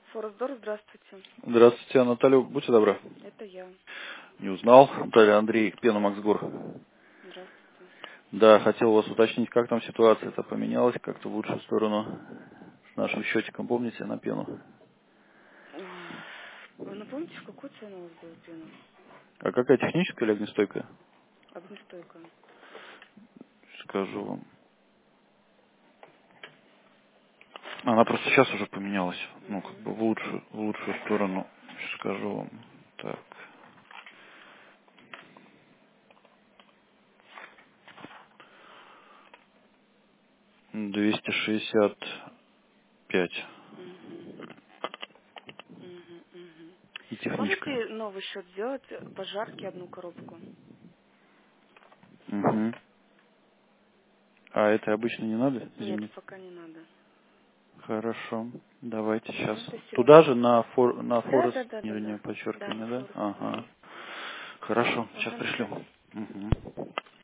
Форсдор, здравствуйте. Здравствуйте, Наталья, будьте добры. Это я. Не узнал. Наталья, Андрей, Пена Максгор. Здравствуйте. Да, хотел вас уточнить, как там ситуация-то поменялась как-то в лучшую сторону с нашим счетиком, помните, на Пену? Вы напомните, в какую цену у вас была пена? А какая техническая или огнестойкая? Огнестойкая. Скажу вам. Она просто сейчас уже поменялась. Ну, как бы в лучшую сторону. Сейчас скажу вам. Так. 265. Угу. Угу. И техническая. Можете новый счет сделать, пожарки одну коробку? Угу. А это обычно не надо? Нет, Зимний? пока не надо. Хорошо. Давайте сейчас. Это Туда сегодня. же на Да, Форест, да, да, да, не да. Да, подчеркивание, да? Форекс, да. Ага. Хорошо, сейчас Ага, пришлю. все. Угу.